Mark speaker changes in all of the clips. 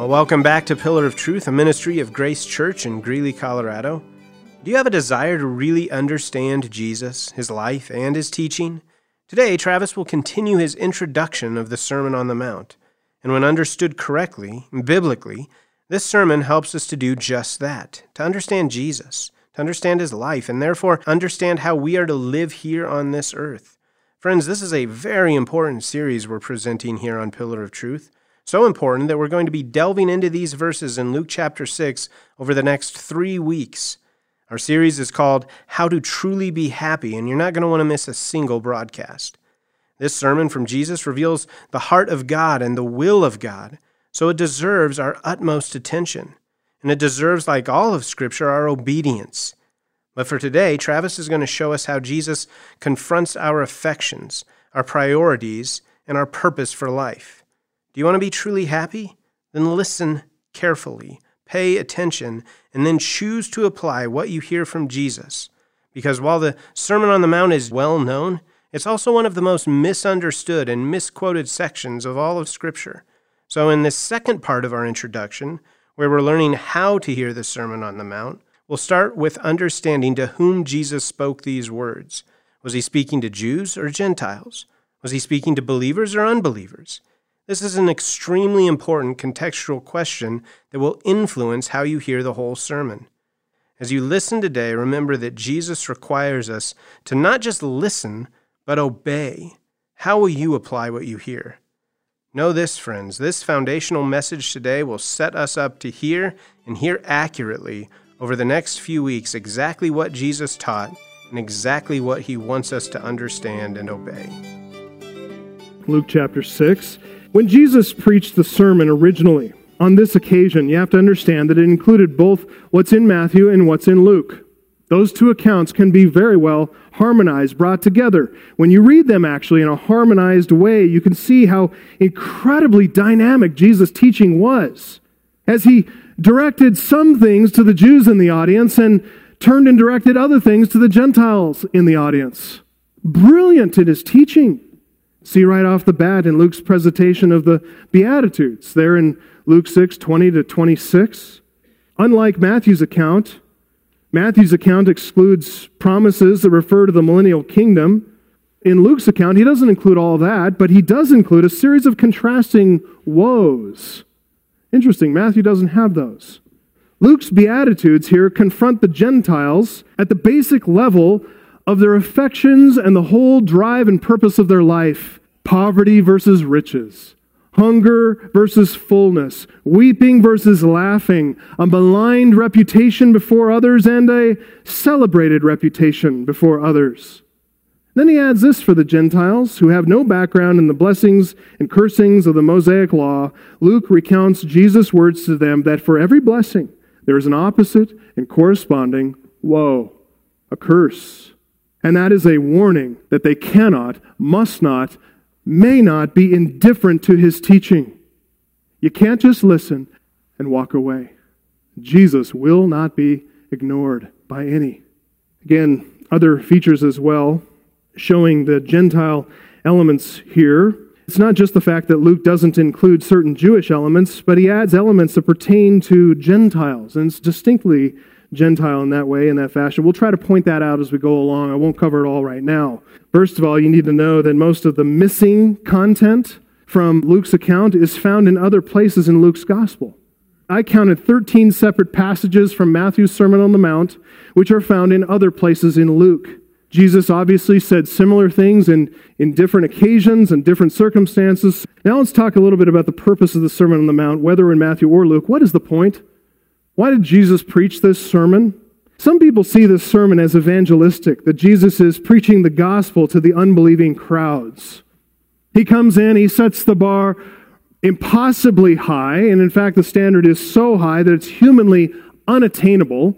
Speaker 1: Well, welcome back to Pillar of Truth, a ministry of Grace Church in Greeley, Colorado. Do you have a desire to really understand Jesus, his life, and his teaching? Today, Travis will continue his introduction of the Sermon on the Mount. And when understood correctly, biblically, this sermon helps us to do just that, to understand Jesus, to understand his life, and therefore understand how we are to live here on this earth. Friends, this is a very important series we're presenting here on Pillar of Truth. So important that we're going to be delving into these verses in Luke chapter 6 over the next 3 weeks. Our series is called How to Truly Be Happy, and you're not going to want to miss a single broadcast. This sermon from Jesus reveals the heart of God and the will of God, so it deserves our utmost attention. And it deserves, like all of Scripture, our obedience. But for today, Travis is going to show us how Jesus confronts our affections, our priorities, and our purpose for life. Do you want to be truly happy? Then listen carefully, pay attention, and then choose to apply what you hear from Jesus. Because while the Sermon on the Mount is well known, it's also one of the most misunderstood and misquoted sections of all of Scripture. So in this second part of our introduction, where we're learning how to hear the Sermon on the Mount, we'll start with understanding to whom Jesus spoke these words. Was he speaking to Jews or Gentiles? Was he speaking to believers or unbelievers? This is an extremely important contextual question that will influence how you hear the whole sermon. As you listen today, remember that Jesus requires us to not just listen, but obey. How will you apply what you hear? Know this, friends, this foundational message today will set us up to hear and hear accurately over the next few weeks exactly what Jesus taught and exactly what he wants us to understand and obey.
Speaker 2: Luke chapter 6. When Jesus preached the sermon originally, on this occasion, you have to understand that it included both what's in Matthew and what's in Luke. Those two accounts can be very well harmonized, brought together. When you read them actually in a harmonized way, you can see how incredibly dynamic Jesus' teaching was, as he directed some things to the Jews in the audience and turned and directed other things to the Gentiles in the audience. Brilliant in his teaching. See right off the bat in Luke's presentation of the Beatitudes, there in Luke 6, 20 to 26. Unlike Matthew's account excludes promises that refer to the millennial kingdom. In Luke's account, he doesn't include all that, but he does include a series of contrasting woes. Interesting, Matthew doesn't have those. Luke's Beatitudes here confront the Gentiles at the basic level of their affections and the whole drive and purpose of their life. Poverty versus riches. Hunger versus fullness. Weeping versus laughing. A maligned reputation before others and a celebrated reputation before others. Then he adds this for the Gentiles who have no background in the blessings and cursings of the Mosaic law. Luke recounts Jesus' words to them that for every blessing there is an opposite and corresponding woe, a curse. And that is a warning that they cannot, must not, may not be indifferent to his teaching. You can't just listen and walk away. Jesus will not be ignored by any. Again, other features as well, showing the Gentile elements here. It's not just the fact that Luke doesn't include certain Jewish elements, but he adds elements that pertain to Gentiles, and it's distinctly Gentile in that way, in that fashion. We'll try to point that out as we go along. I won't cover it all right now. First of all, you need to know that most of the missing content from Luke's account is found in other places in Luke's gospel. I counted 13 separate passages from Matthew's Sermon on the Mount, which are found in other places in Luke. Jesus obviously said similar things in different occasions and different circumstances. Now let's talk a little bit about the purpose of the Sermon on the Mount, whether in Matthew or Luke. What is the point? Why did Jesus preach this sermon? Some people see this sermon as evangelistic, that Jesus is preaching the gospel to the unbelieving crowds. He comes in, he sets the bar impossibly high, and in fact the standard is so high that it's humanly unattainable,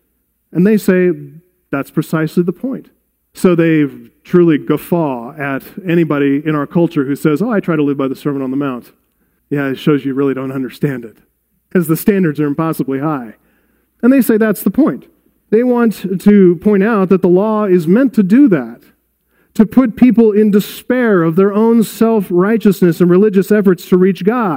Speaker 2: and they say that's precisely the point. So they truly guffaw at anybody in our culture who says, I try to live by the Sermon on the Mount. Yeah, it shows you really don't understand it, because the standards are impossibly high. And they say that's the point. They want to point out that the law is meant to do that, to put people in despair of their own self-righteousness and religious efforts to reach God,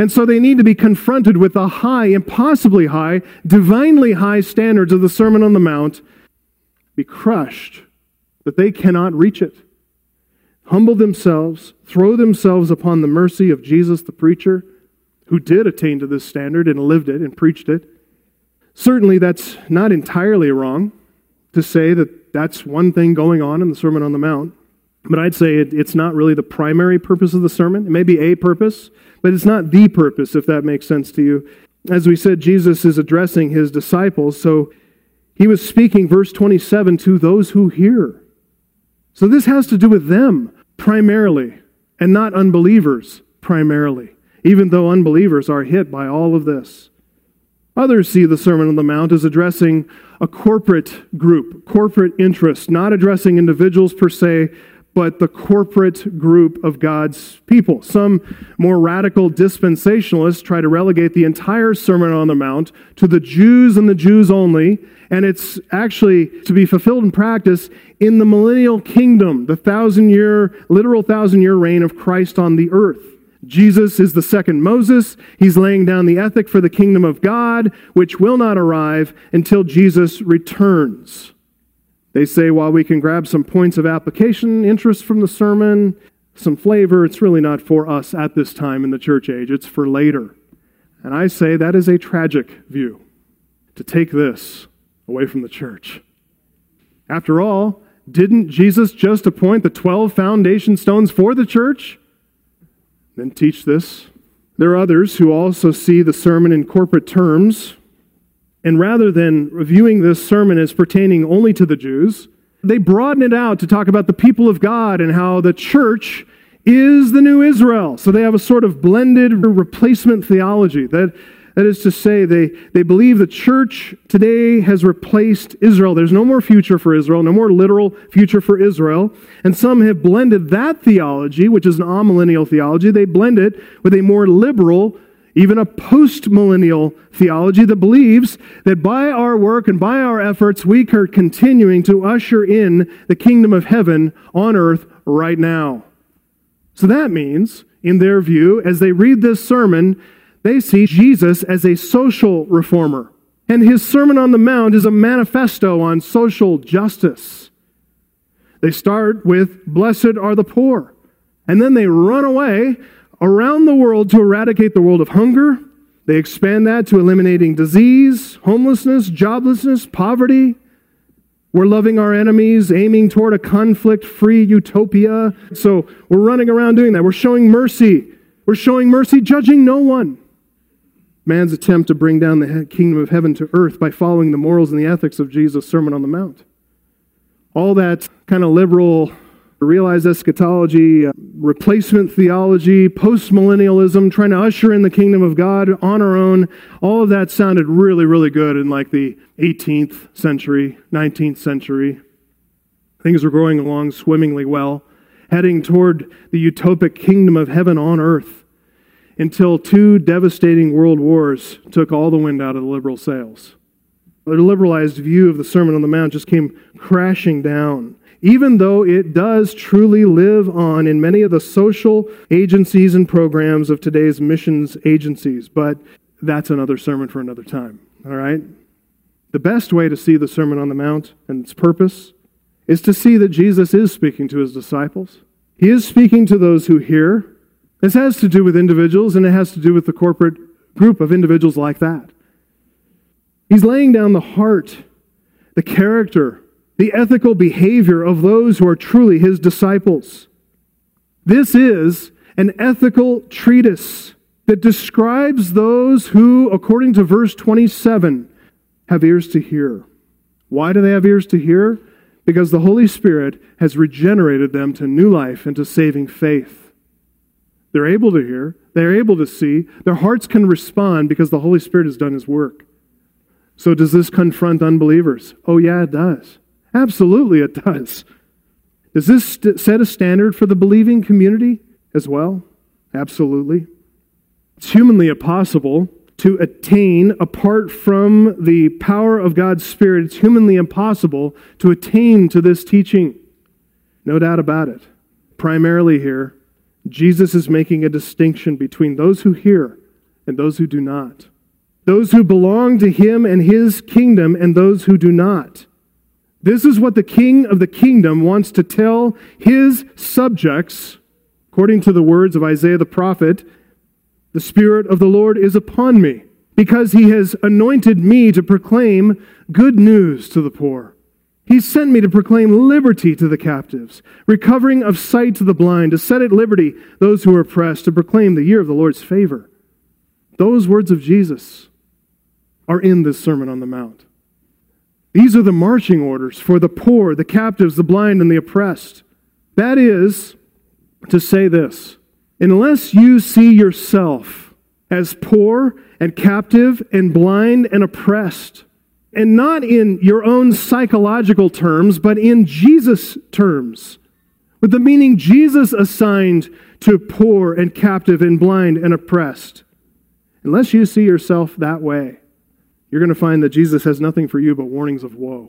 Speaker 2: And so they need to be confronted with the high, impossibly high, divinely high standards of the Sermon on the Mount, be crushed, that they cannot reach it. Humble themselves, throw themselves upon the mercy of Jesus the preacher, who did attain to this standard and lived it and preached it. Certainly that's not entirely wrong to say that that's one thing going on in the Sermon on the Mount. But I'd say it's not really the primary purpose of the sermon. It may be a purpose, but it's not the purpose, if that makes sense to you. As we said, Jesus is addressing his disciples, so he was speaking, verse 27, to those who hear. So this has to do with them primarily, and not unbelievers primarily, even though unbelievers are hit by all of this. Others see the Sermon on the Mount as addressing a corporate group, corporate interest, not addressing individuals per se, but the corporate group of God's people. Some more radical dispensationalists try to relegate the entire Sermon on the Mount to the Jews and the Jews only, and it's actually to be fulfilled in practice in the millennial kingdom, the literal 1,000-year reign of Christ on the earth. Jesus is the second Moses. He's laying down the ethic for the kingdom of God, which will not arrive until Jesus returns. They say, while we can grab some points of application, interest from the sermon, some flavor, it's really not for us at this time in the church age. It's for later. And I say that is a tragic view, to take this away from the church. After all, didn't Jesus just appoint the 12 foundation stones for the church? Then teach this. There are others who also see the sermon in corporate terms, and rather than reviewing this sermon as pertaining only to the Jews, they broaden it out to talk about the people of God and how the church is the new Israel. So they have a sort of blended replacement theology. That is to say, they believe the church today has replaced Israel. There's no more future for Israel, no more literal future for Israel. And some have blended that theology, which is an amillennial theology, they blend it with a more liberal, even a post-millennial theology that believes that by our work and by our efforts, we are continuing to usher in the kingdom of heaven on earth right now. So that means, in their view, as they read this sermon, they see Jesus as a social reformer. And his Sermon on the Mount is a manifesto on social justice. They start with, "Blessed are the poor." And then they run away around the world to eradicate the world of hunger. They expand that to eliminating disease, homelessness, joblessness, poverty. We're loving our enemies, aiming toward a conflict-free utopia. So we're running around doing that. We're showing mercy. We're showing mercy, judging no one. Man's attempt to bring down the kingdom of heaven to earth by following the morals and the ethics of Jesus' Sermon on the Mount. All that kind of liberal, realized eschatology, replacement theology, post-millennialism, trying to usher in the kingdom of God on our own, all of that sounded really, really good in like the 18th century, 19th century. Things were going along swimmingly well, heading toward the utopic kingdom of heaven on earth, until 2 devastating world wars took all the wind out of the liberal sails. Their liberalized view of the Sermon on the Mount just came crashing down, even though it does truly live on in many of the social agencies and programs of today's missions agencies. But that's another sermon for another time, all right? The best way to see the Sermon on the Mount and its purpose is to see that Jesus is speaking to his disciples. He is speaking to those who hear. This has to do with individuals, and it has to do with the corporate group of individuals like that. He's laying down the heart, the character, the ethical behavior of those who are truly his disciples. This is an ethical treatise that describes those who, according to verse 27, have ears to hear. Why do they have ears to hear? Because the Holy Spirit has regenerated them to new life and to saving faith. They're able to hear. They're able to see. Their hearts can respond because the Holy Spirit has done his work. So does this confront unbelievers? Oh yeah, it does. Absolutely it does. Does this set a standard for the believing community as well? Absolutely. It's humanly impossible to attain apart from the power of God's Spirit. It's humanly impossible to attain to this teaching. No doubt about it. Primarily here, Jesus is making a distinction between those who hear, and those who do not. Those who belong to him and his kingdom and those who do not. This is what the King of the kingdom wants to tell his subjects. According to the words of Isaiah the prophet, the Spirit of the Lord is upon me, because he has anointed me to proclaim good news to the poor. He sent me to proclaim liberty to the captives, recovering of sight to the blind, to set at liberty those who are oppressed, to proclaim the year of the Lord's favor. Those words of Jesus are in this Sermon on the Mount. These are the marching orders for the poor, the captives, the blind, and the oppressed. That is to say this: unless you see yourself as poor and captive and blind and oppressed, and not in your own psychological terms, but in Jesus' terms, with the meaning Jesus assigned to poor and captive and blind and oppressed, unless you see yourself that way, you're going to find that Jesus has nothing for you but warnings of woe.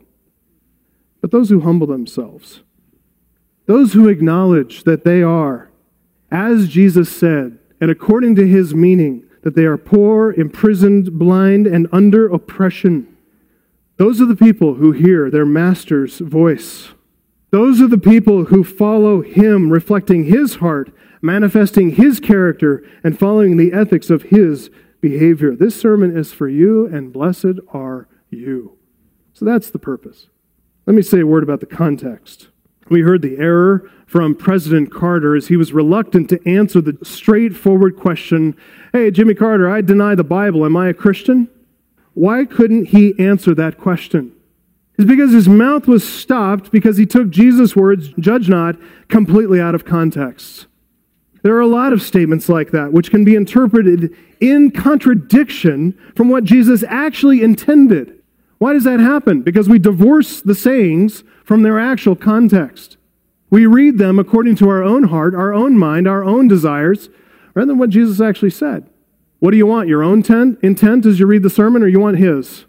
Speaker 2: But those who humble themselves, those who acknowledge that they are, as Jesus said, and according to his meaning, that they are poor, imprisoned, blind, and under oppression, those are the people who hear their master's voice. Those are the people who follow him, reflecting his heart, manifesting his character, and following the ethics of his behavior. This sermon is for you, and blessed are you. So that's the purpose. Let me say a word about the context. We heard the error from President Carter as he was reluctant to answer the straightforward question, "Hey, Jimmy Carter, I deny the Bible. Am I a Christian?" Why couldn't he answer that question? It's because his mouth was stopped because he took Jesus' words, "Judge not," completely out of context. There are a lot of statements like that which can be interpreted in contradiction from what Jesus actually intended. Why does that happen? Because we divorce the sayings from their actual context. We read them according to our own heart, our own mind, our own desires, rather than what Jesus actually said. What do you want? Your own intent as you read the sermon, or you want his?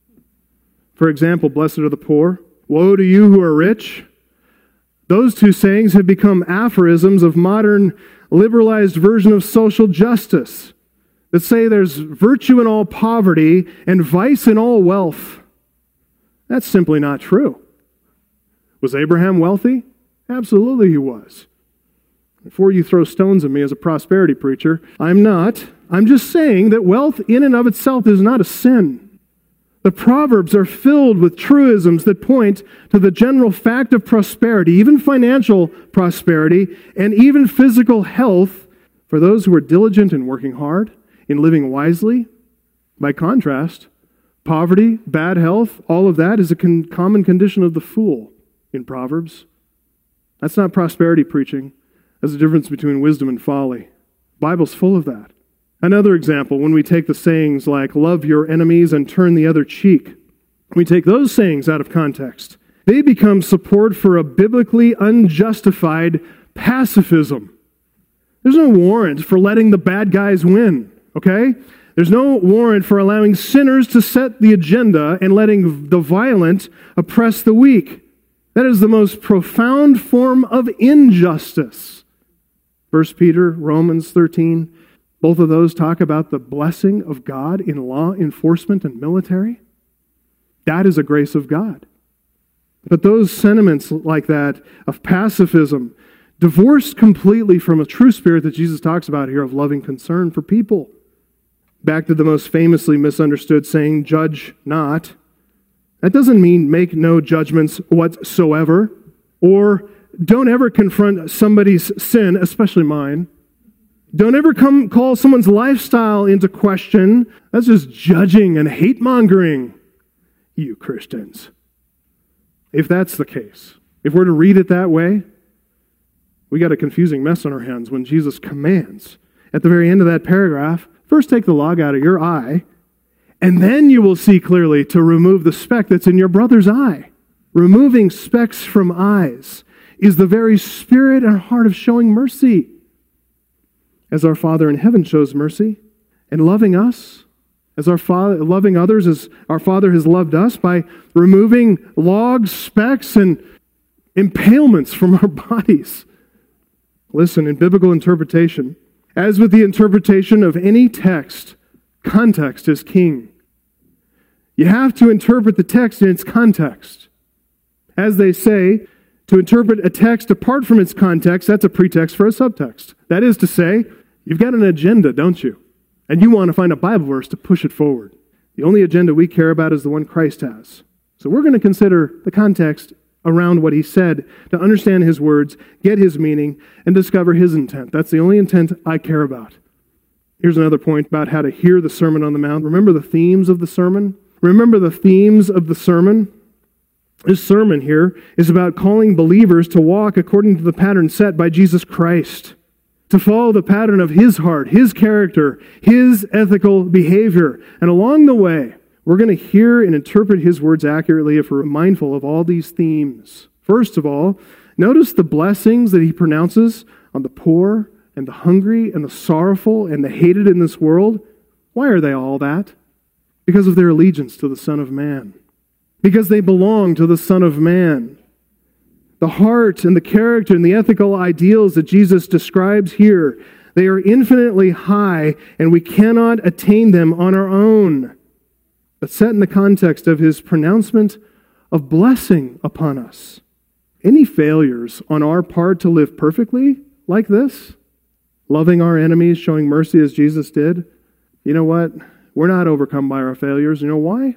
Speaker 2: For example, blessed are the poor. Woe to you who are rich. Those two sayings have become aphorisms of modern liberalized version of social justice that say there's virtue in all poverty and vice in all wealth. That's simply not true. Was Abraham wealthy? Absolutely he was. Before you throw stones at me as a prosperity preacher, I'm not. I'm just saying that wealth in and of itself is not a sin. The Proverbs are filled with truisms that point to the general fact of prosperity, even financial prosperity, and even physical health for those who are diligent in working hard, in living wisely. By contrast, poverty, bad health, all of that is a common condition of the fool in Proverbs. That's not prosperity preaching. That's the difference between wisdom and folly. The Bible's full of that. Another example, when we take the sayings like, love your enemies and turn the other cheek, we take those sayings out of context. They become support for a biblically unjustified pacifism. There's no warrant for letting the bad guys win, okay? There's no warrant for allowing sinners to set the agenda and letting the violent oppress the weak. That is the most profound form of injustice. 1 Peter, Romans 13, both of those talk about the blessing of God in law enforcement and military. That is a grace of God. But those sentiments like that of pacifism, divorced completely from a true spirit that Jesus talks about here of loving concern for people. Back to the most famously misunderstood saying, judge not. That doesn't mean make no judgments whatsoever, or don't ever confront somebody's sin, especially mine. Don't ever call someone's lifestyle into question. That's just judging and hate-mongering, you Christians. If that's the case, if we're to read it that way, we got a confusing mess on our hands when Jesus commands at the very end of that paragraph, first take the log out of your eye, and then you will see clearly to remove the speck that's in your brother's eye. Removing specks from eyes is the very spirit and heart of showing mercy. As our Father in heaven shows mercy, and loving us, as our Father, loving others as our Father has loved us by removing logs, specks, and impalements from our bodies. Listen, in biblical interpretation, As with the interpretation of any text, context is king. You have to interpret the text in its context. As they say, to interpret a text apart from its context, that's a pretext for a subtext. That is to say, you've got an agenda, don't you? And you want to find a Bible verse to push it forward. The only agenda we care about is the one Christ has. So we're going to consider the context around what he said to understand his words, get his meaning, and discover his intent. That's the only intent I care about. Here's another point about how to hear the Sermon on the Mount. Remember the themes of the sermon? Remember the themes of the sermon? This sermon here is about calling believers to walk according to the pattern set by Jesus Christ, to follow the pattern of his heart, his character, his ethical behavior. And along the way, we're going to hear and interpret his words accurately if we're mindful of all these themes. First of all, notice the blessings that he pronounces on the poor and the hungry and the sorrowful and the hated in this world. Why are they all that? Because of their allegiance to the Son of Man. Because they belong to the Son of Man. The heart and the character and the ethical ideals that Jesus describes here, they are infinitely high and we cannot attain them on our own. But set in the context of his pronouncement of blessing upon us. Any failures on our part to live perfectly like this, loving our enemies, showing mercy as Jesus did, you know what? We're not overcome by our failures. You know why?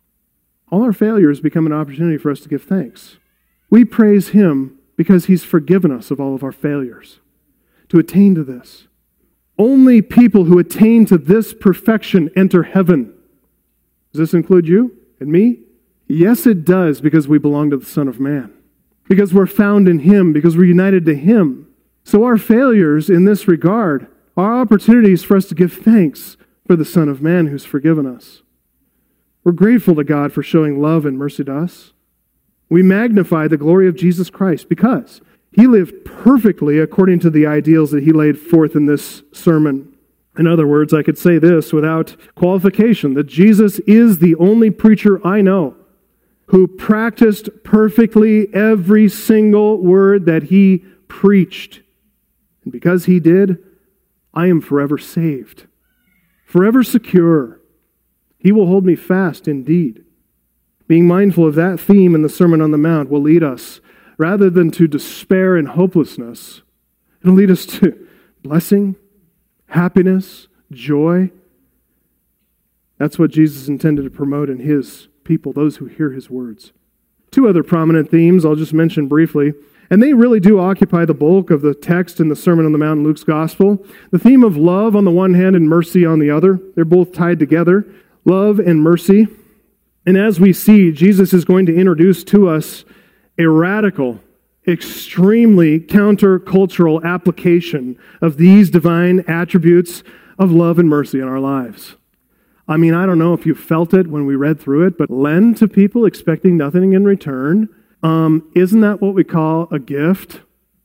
Speaker 2: All our failures become an opportunity for us to give thanks. We praise him because he's forgiven us of all of our failures. To attain to this. Only people who attain to this perfection enter heaven. Does this include you and me? Yes, it does, because we belong to the Son of Man. Because we're found in him, because we're united to him. So our failures in this regard are opportunities for us to give thanks for the Son of Man who's forgiven us. We're grateful to God for showing love and mercy to us. We magnify the glory of Jesus Christ because he lived perfectly according to the ideals that he laid forth in this sermon. In other words, I could say this without qualification, that Jesus is the only preacher I know who practiced perfectly every single word that he preached. And because he did, I am forever saved, forever secure. He will hold me fast indeed. Being mindful of that theme in the Sermon on the Mount will lead us, rather than to despair and hopelessness, it'll lead us to blessing, happiness, joy. That's what Jesus intended to promote in his people, those who hear his words. Two other prominent themes I'll just mention briefly, and they really do occupy the bulk of the text in the Sermon on the Mount in Luke's Gospel. The theme of love on the one hand and mercy on the other. They're both tied together. Love and mercy. And as we see, Jesus is going to introduce to us a radical, extremely countercultural application of these divine attributes of love and mercy in our lives. I mean, I don't know if you felt it when we read through it, but lend to people expecting nothing in return. Isn't that what we call a gift?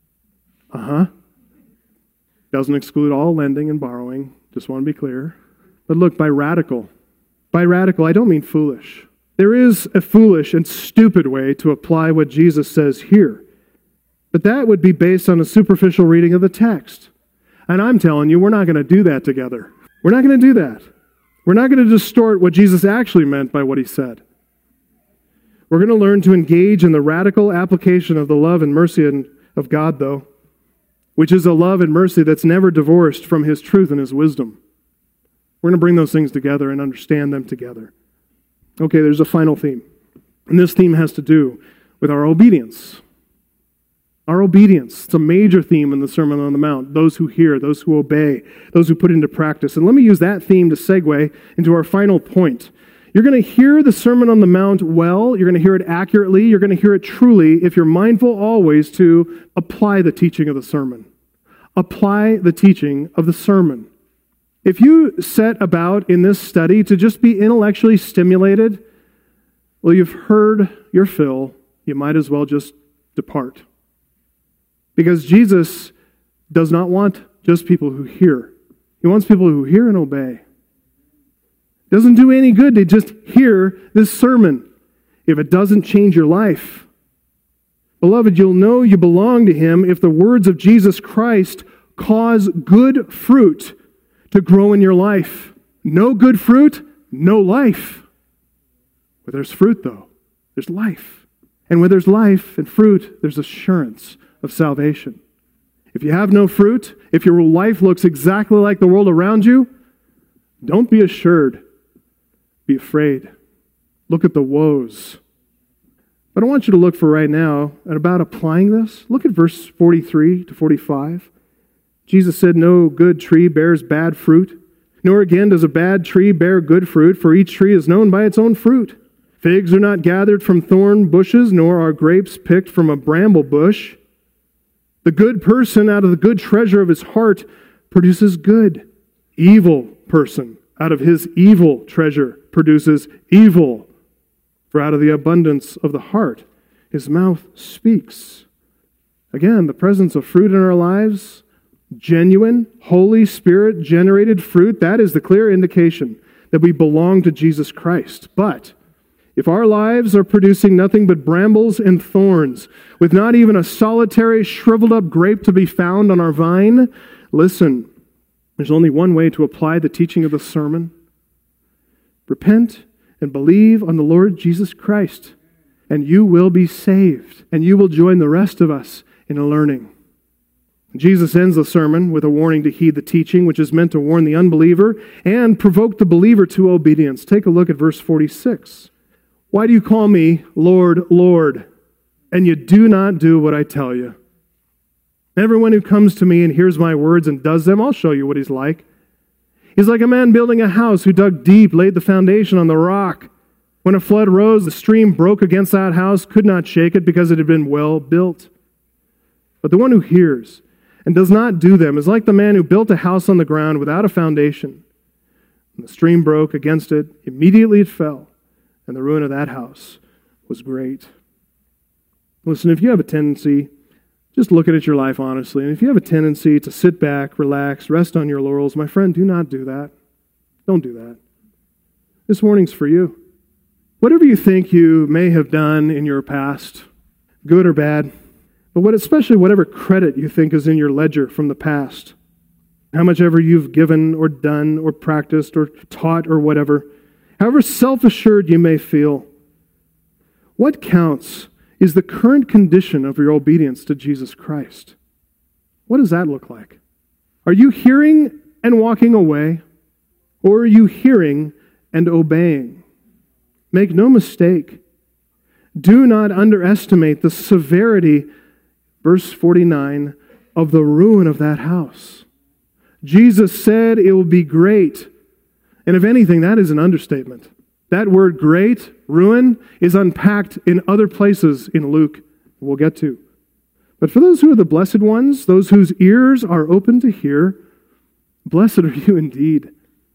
Speaker 2: Doesn't exclude all lending and borrowing. Just want to be clear. But look, by radical, I don't mean foolish. There is a foolish and stupid way to apply what Jesus says here. But that would be based on a superficial reading of the text. And I'm telling you, we're not going to do that together. We're not going to do that. We're not going to distort what Jesus actually meant by what he said. We're going to learn to engage in the radical application of the love and mercy of God, though, which is a love and mercy that's never divorced from his truth and his wisdom. We're going to bring those things together and understand them together. Okay, there's a final theme. And this theme has to do with our obedience. Our obedience. It's a major theme in the Sermon on the Mount. Those who hear, those who obey, those who put into practice. And let me use that theme to segue into our final point. You're going to hear the Sermon on the Mount well. You're going to hear it accurately. You're going to hear it truly if you're mindful always to apply the teaching of the sermon. Apply the teaching of the sermon. If you set about in this study to just be intellectually stimulated, well, you've heard your fill. You might as well just depart. Because Jesus does not want just people who hear. He wants people who hear and obey. It doesn't do any good to just hear this sermon if it doesn't change your life. Beloved, you'll know you belong to him if the words of Jesus Christ cause good fruit to grow in your life. No good fruit, no life. Where there's fruit, though, there's life. And where there's life and fruit, there's assurance of salvation. If you have no fruit, if your life looks exactly like the world around you, don't be assured. Be afraid. Look at the woes. But I want you to look for right now at about applying this. Look at verse 43 to 45. Jesus said, "No good tree bears bad fruit, nor again does a bad tree bear good fruit, for each tree is known by its own fruit. Figs are not gathered from thorn bushes, nor are grapes picked from a bramble bush. The good person out of the good treasure of his heart produces good. Evil person out of his evil treasure produces evil. For out of the abundance of the heart, his mouth speaks." Again, the presence of fruit in our lives, genuine, Holy Spirit-generated fruit, that is the clear indication that we belong to Jesus Christ. But if our lives are producing nothing but brambles and thorns, with not even a solitary shriveled up grape to be found on our vine, listen, there's only one way to apply the teaching of the sermon. Repent and believe on the Lord Jesus Christ, and you will be saved, and you will join the rest of us in a learning. Jesus ends the sermon with a warning to heed the teaching, which is meant to warn the unbeliever and provoke the believer to obedience. Take a look at verse 46. "Why do you call me Lord, Lord, and you do not do what I tell you? Everyone who comes to me and hears my words and does them, I'll show you what he's like. He's like a man building a house who dug deep, laid the foundation on the rock. When a flood rose, the stream broke against that house, could not shake it because it had been well built. But the one who hears and does not do them is like the man who built a house on the ground without a foundation. When the stream broke against it, immediately it fell, and the ruin of that house was great." Listen, if you have a tendency, just looking at your life honestly, and if you have a tendency to sit back, relax, rest on your laurels, my friend, do not do that. Don't do that. This warning's for you. Whatever you think you may have done in your past, good or bad, but especially whatever credit you think is in your ledger from the past, how much ever you've given or done or practiced or taught or whatever, however self-assured you may feel, what counts is the current condition of your obedience to Jesus Christ. What does that look like? Are you hearing and walking away, or are you hearing and obeying? Make no mistake. Do not underestimate the severity, verse 49, of the ruin of that house. Jesus said it will be great. And if anything, that is an understatement. That word great, ruin, is unpacked in other places in Luke we'll get to. But for those who are the blessed ones, those whose ears are open to hear, blessed are you indeed.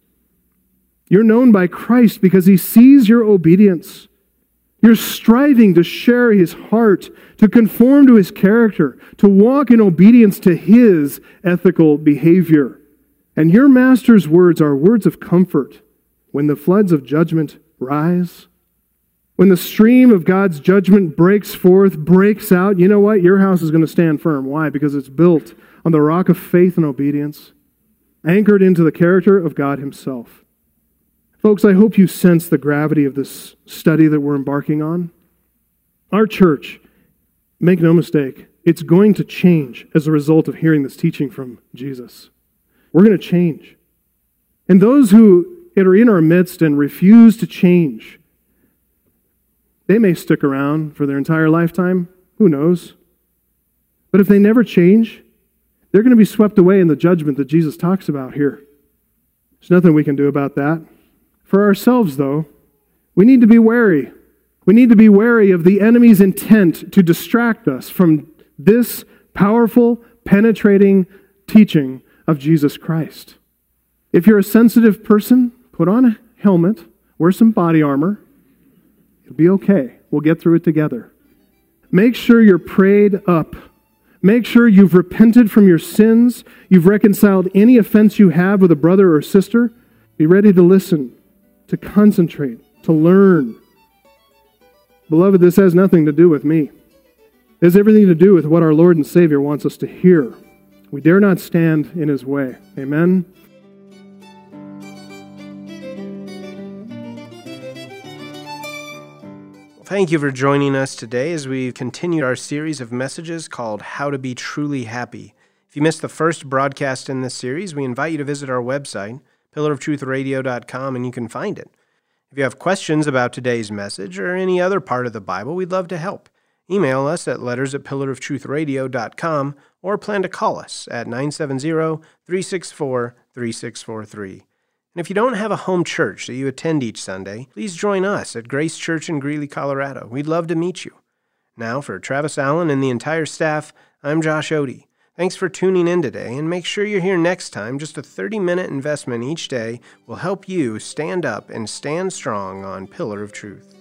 Speaker 2: You're known by Christ because he sees your obedience. You're striving to share his heart, to conform to his character, to walk in obedience to his ethical behavior. And your master's words are words of comfort. When the floods of judgment rise, when the stream of God's judgment breaks forth, breaks out, you know what? Your house is going to stand firm. Why? Because it's built on the rock of faith and obedience, anchored into the character of God himself. Folks, I hope you sense the gravity of this study that we're embarking on. Our church, make no mistake, it's going to change as a result of hearing this teaching from Jesus. We're going to change. And those who are in our midst and refuse to change, they may stick around for their entire lifetime. Who knows? But if they never change, they're going to be swept away in the judgment that Jesus talks about here. There's nothing we can do about that. For ourselves, though, we need to be wary. We need to be wary of the enemy's intent to distract us from this powerful, penetrating teaching of Jesus Christ. If you're a sensitive person, put on a helmet, wear some body armor. It'll be okay. We'll get through it together. Make sure you're prayed up. Make sure you've repented from your sins. You've reconciled any offense you have with a brother or sister. Be ready to listen, to concentrate, to learn. Beloved, this has nothing to do with me. It has everything to do with what our Lord and Savior wants us to hear. We dare not stand in his way. Amen?
Speaker 1: Thank you for joining us today as we continue our series of messages called How to Be Truly Happy. If you missed the first broadcast in this series, we invite you to visit our website, pillarofTruthRadio.com, and you can find it. If you have questions about today's message or any other part of the Bible, we'd love to help. Email us at letters@pillarofTruthRadio.com or plan to call us at 970-364-3643. And if you don't have a home church that you attend each Sunday, please join us at Grace Church in Greeley, Colorado. We'd love to meet you. Now, for Travis Allen and the entire staff, I'm Josh Odie. Thanks for tuning in today, and make sure you're here next time. Just a 30-minute investment each day will help you stand up and stand strong on Pillar of Truth.